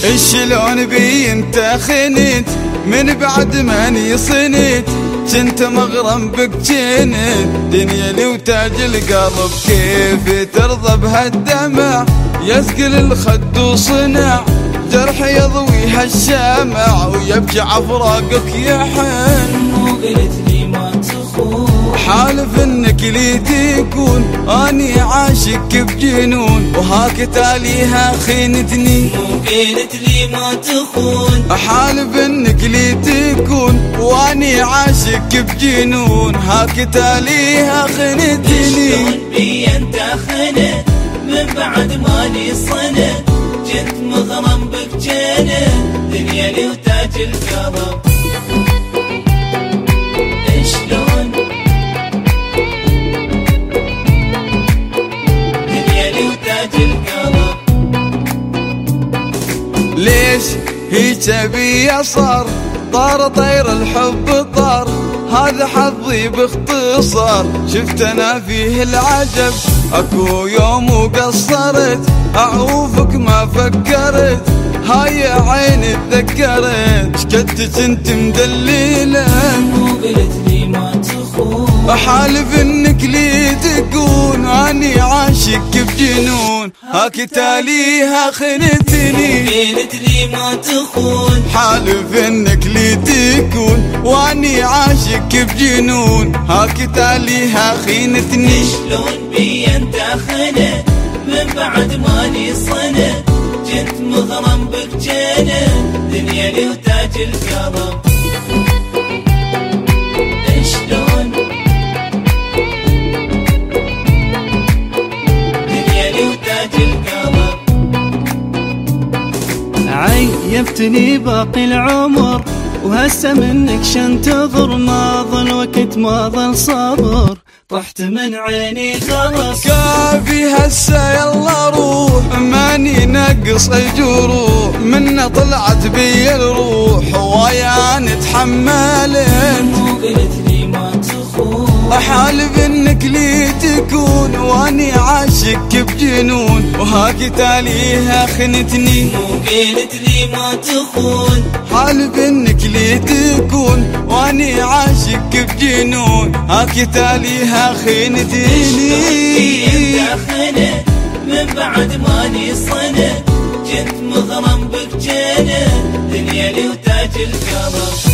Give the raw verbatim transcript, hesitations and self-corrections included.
شلون بي انت خنت من بعد ماني صنت، كنت مغرم بك جنت دنيا لي وتاج القلب، كيف ترضى بهالدمع يثقل الخد وصنع، جرح يضوي هالشمع ويبكي عفراقك يحن. مو قلت لي ما تخون، حالف انك لي تكون اني عاشق بجنون، وهاك تاليها خينتني. مو قلت لي ما تخون، حالف انك لي تكون واني عاشق بجنون، هاك تاليها خينتني. شلون بي انت خنت من بعد ماني صنت، كنت مغرم بك جنت دنيا لي وتاج القلب. شلون دنيا لي وتاج القلب. ليش هيك بي صار طار طير الحب طار، هذا حظي باختصار شفت انا فيه العجب، اكو يوم وقصرت اعوفك ما فكرت، هاي عيني تذكرت شكدت انت مدليله. مو قلت لي ما تخون، حالف انك لي تكون اني عاشق بجنون، هاك تاليها خنتني. قلت لي ما تخون، حالف انك لي تكون واني عاشق بجنون، هاك تاليها خينتني. شلون بي انت خنت من بعد ماني صنت، كنت مغرم بك جنت دنيا لي وتاج القلب. شلون دنيا لي وتاج القلب. عيبتني باقي العمر وهسه منك شنتظر، ما ظل وقت ما ظل صبر، طحت من عيني خلص. كافي هسه يلا روح ماني نقص الجروح، منا طلعت بي الروح ويا نتحملت. مو قلت لي ما تخون، حالف انك لي تكون واني عاشق بجنون، وهاك تاليها خنتني. مو قلت لي ما تخون، حالف انك لي تكون واني عاشق بجنون، هاك تاليها خينتيني. انت خنت من بعد ماني صنت، كنت مغرم بك جنت دنيا لي وتاج القلب.